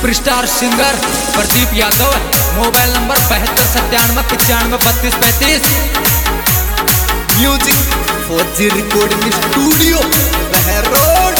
Superstar singer Pradeep Yadav है। Mobile number 7297959235। Music Fauji recording studio Behror.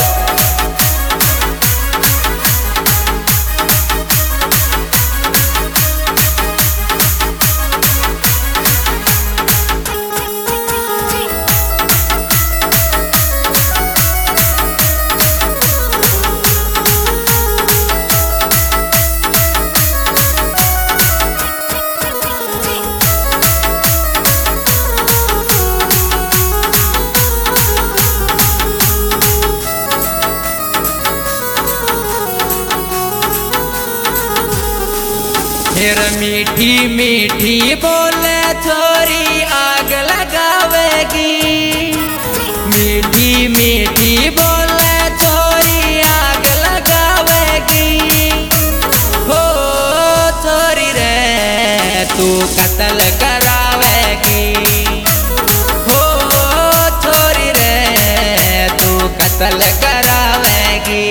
फिर मीठी मीठी बोले छोरी आग लगावेगी। मीठी मीठी बोले छोरी आग लगावेगी। हो छोरी रे तू कत्ल करावेगी। हो छोरी रे तू कत्ल करावेगी।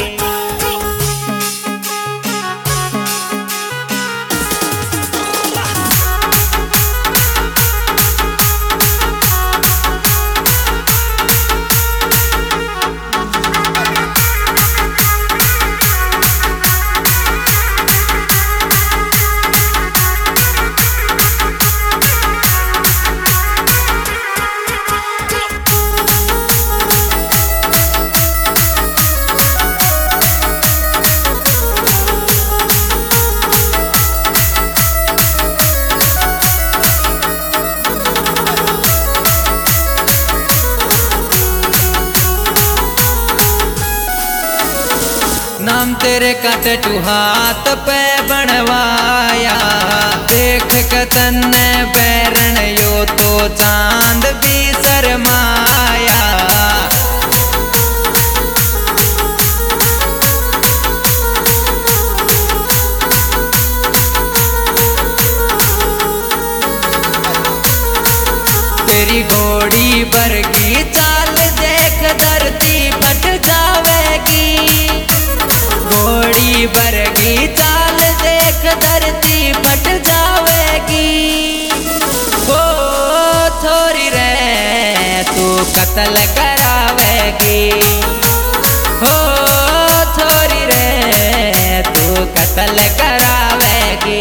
नाम तेरे का टैटू हाथ पे बनवाया। देख के तन्ने बैरन यो तो चांद भी शर्माया। तेरी घोड़ी बरगी चाल देख धरती फट जावेगी। घोड़ी बरगी चाल देख धरती फट जावेगी। ओ छोरी रे तू कत्ल करावेगी। हो छोरी रे तू कत्ल करावेगी।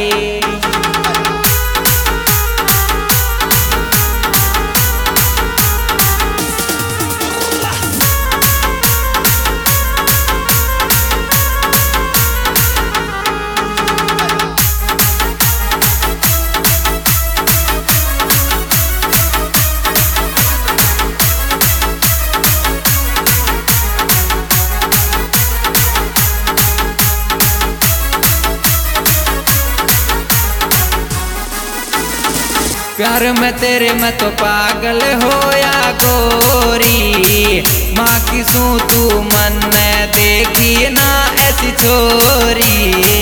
प्यार में तेरे मैं तो पागल होया गोरी। माँ की सू तू मन में देखी ना ऐसी छोरी।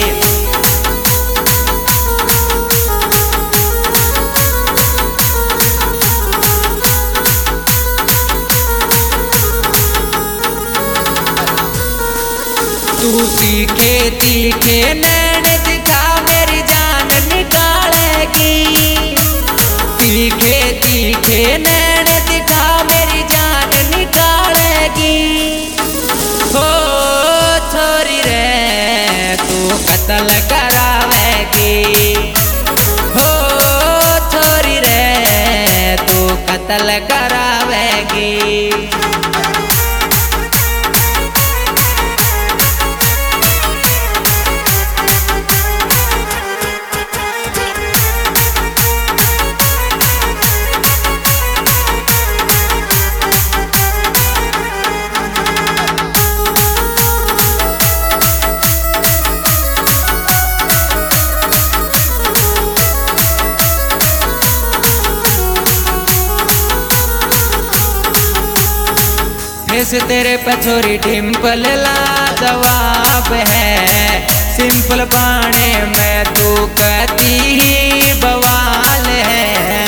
तू तीखे तीखे नैन दिखा मेरी जान निकालेगी। तीखे तीखे नैन दिखा मेरी जान निकालेगी। हो छोरी रे तू कत्ल करावेगी। हो छोरी रे तू कत्ल करावेगी। फेस तेरे पे छोरी डिम्पल लाजवाब है। सिंपल पाने में तू कहती ही बवाल है।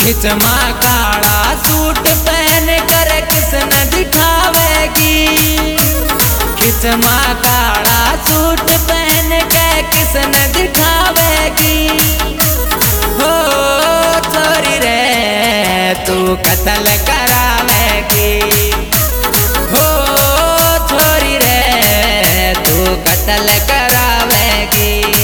खिचमा काला सूट पहन कर किसने दिखावेगी। खिचमा काला सूट पहन के किसने दिखावेगी। हो छोरी रे तू कत्ल करावेगी। हो छोरी रे तू कत्ल करावेगी।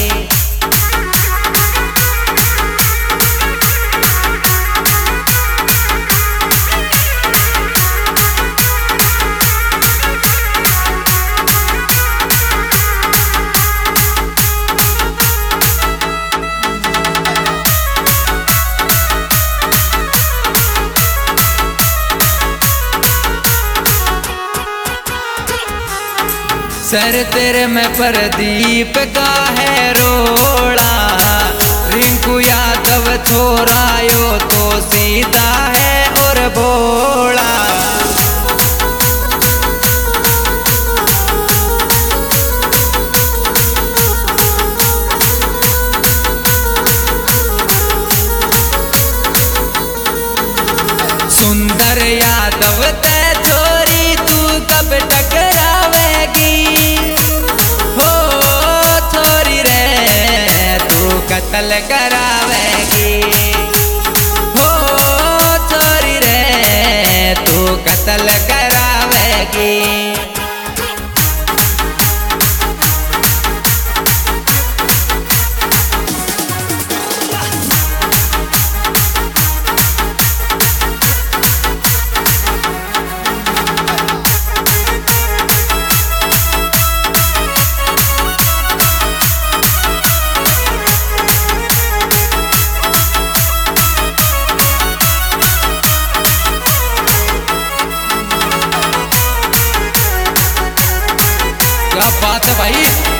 सर तेरे में प्रदीप का है रोड़ा। रिंकू यादव छोरा यो तो सीधा है और भोला। सुंदर यादव ते छोरी तू कब टकरावेगी। हो छोरी रे तू कत्ल करावेगी। हो छोरी रे तू कत्ल करावेगी। क्या बात है भाई।